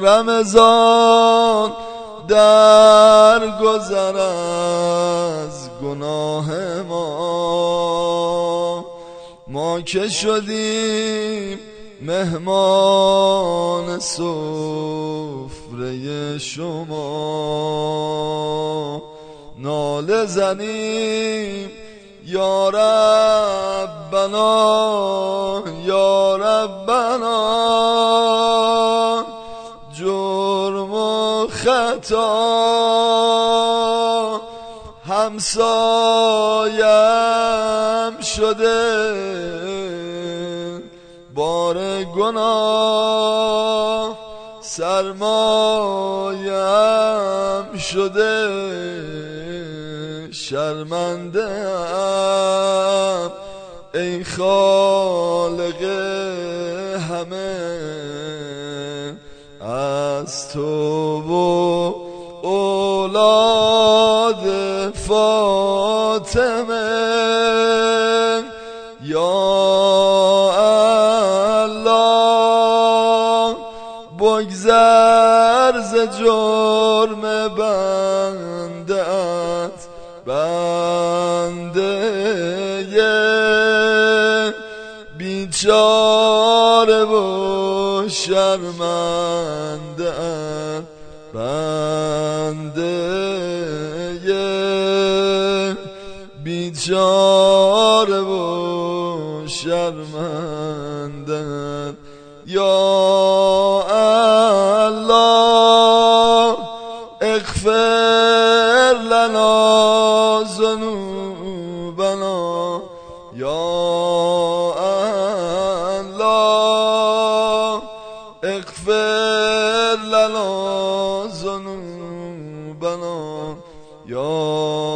رمضان در گذر از گناه ما که شدیم مهمان سفره شما، ناله زنیم یا ربنا یا ربنا، جرم و خطا همسایم شده، بار گناه سرمایم شده، شرمنده ام ای خالق همه از تو و اولاد فاطمه. یا الله بگذر ز جرم بنده‌ات، بنده بیچاره و شرمنده، بنده بیچاره و شرمنده. یا الله اغفر لنا ذنوبنا، یا الله اغفر لنا ذنوبنا، یا